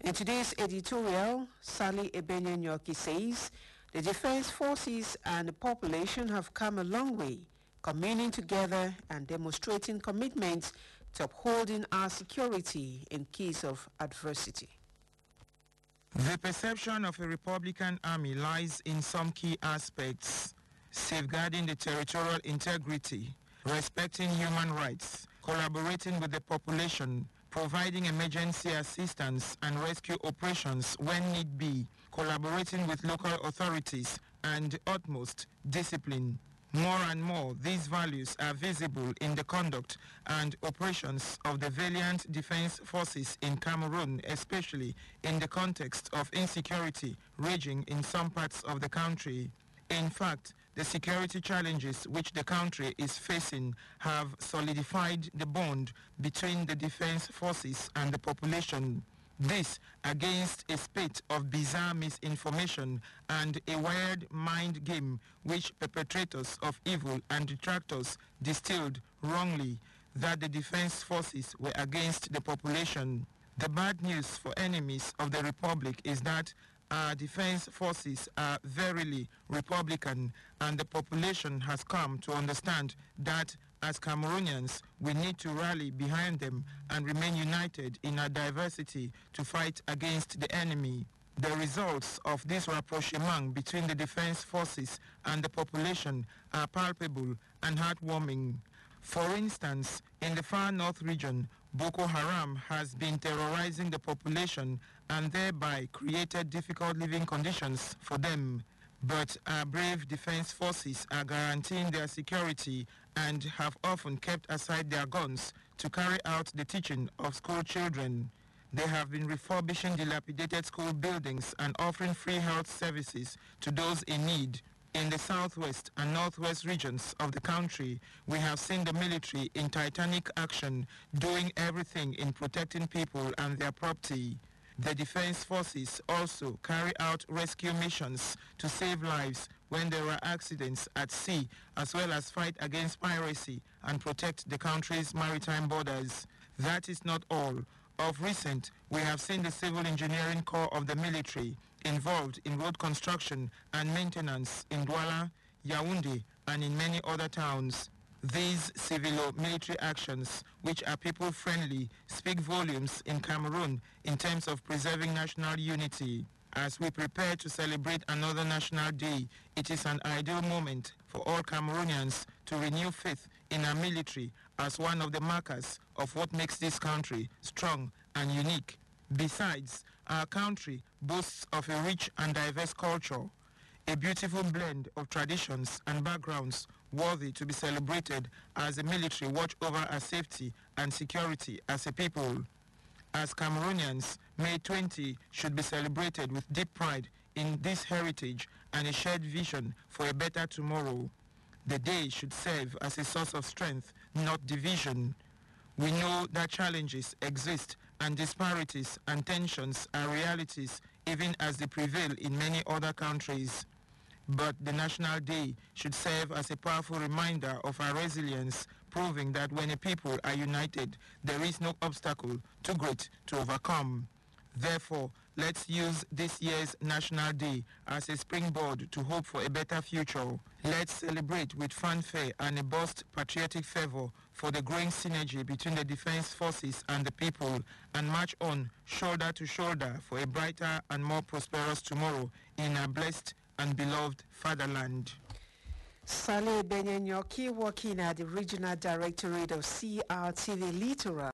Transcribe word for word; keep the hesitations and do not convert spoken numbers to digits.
In today's editorial, Sally Ebenye-Nyoki says the Defense Forces and the population have come a long way, communing together and demonstrating commitment to upholding our security in case of adversity. The perception of a Republican army lies in some key aspects: safeguarding the territorial integrity, respecting human rights, collaborating with the population, providing emergency assistance and rescue operations when need be, collaborating with local authorities, and utmost discipline. More and more, these values are visible in the conduct and operations of the valiant defense forces in Cameroon, especially in the context of insecurity raging in some parts of the country. In fact, the security challenges which the country is facing have solidified the bond between the defense forces and the population. This against a spate of bizarre misinformation and a wired mind game which perpetrators of evil and detractors distilled wrongly that the defense forces were against the population. The bad news for enemies of the Republic is that our defense forces are verily Republican, and the population has come to understand that as Cameroonians, we need to rally behind them and remain united in our diversity to fight against the enemy. The results of this rapprochement between the defense forces and the population are palpable and heartwarming. For instance, in the far north region, Boko Haram has been terrorizing the population and thereby created difficult living conditions for them. But our brave defense forces are guaranteeing their security and have often kept aside their guns to carry out the teaching of school children. They have been refurbishing dilapidated school buildings and offering free health services to those in need. In the southwest and northwest regions of the country, we have seen the military in titanic action, doing everything in protecting people and their property. The defense forces also carry out rescue missions to save lives when there are accidents at sea, as well as fight against piracy and protect the country's maritime borders. That is not all. Of recent, we have seen the Civil Engineering Corps of the military involved in road construction and maintenance in Douala, Yaoundé, and in many other towns. These civilo-military actions, which are people-friendly, speak volumes in Cameroon in terms of preserving national unity. As we prepare to celebrate another National Day, it is an ideal moment for all Cameroonians to renew faith in our military as one of the markers of what makes this country strong and unique. Besides, our country boasts of a rich and diverse culture, a beautiful blend of traditions and backgrounds worthy to be celebrated as the military watch over our safety and security as a people. As Cameroonians, May twentieth should be celebrated with deep pride in this heritage and a shared vision for a better tomorrow. The day should serve as a source of strength, not division. We know that challenges exist and disparities and tensions are realities even as they prevail in many other countries. But the National Day should serve as a powerful reminder of our resilience, proving that when a people are united, there is no obstacle too great to overcome. Therefore, let's use this year's National Day as a springboard to hope for a better future. Let's celebrate with fanfare and a burst patriotic fervor for the growing synergy between the defense forces and the people, and march on shoulder to shoulder for a brighter and more prosperous tomorrow in our blessed and beloved fatherland. Sally Ebenye-Nyoki, working at the Regional Directorate of C R T V Littoral.